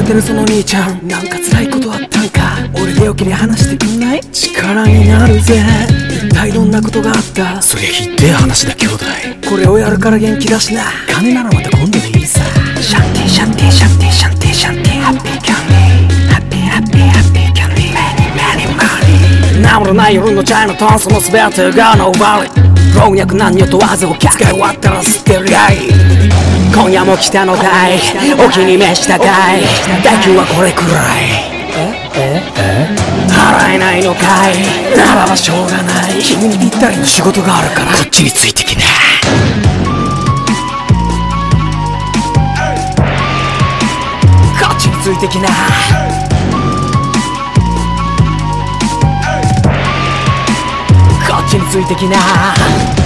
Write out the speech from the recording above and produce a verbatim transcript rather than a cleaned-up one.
てるその兄ちゃん、なんか辛いことあったんか。俺でよけりゃ話してくんない？力になるぜ。一体どんなことがあった？ そりゃひってえ話だ兄弟。 これをやるから元気だしな。金ならまた今度でいいさ。 シャンティシャンティシャンティシャンティシャンティハッピーキャンディーハッピーハッピーハッピーキャンディーメニメニマニー。 名もない夜のチャイのトーン、その全てがノーバリ老若男女問わずお客使い終わったら捨てるやい。今夜も来たのかい、お気に召したかい。代金はこれくらい。ええ払えないのかい。ならばしょうがない。君にぴったりの仕事があるからこっちについてきな。こっちについてきな。こっちについてきな。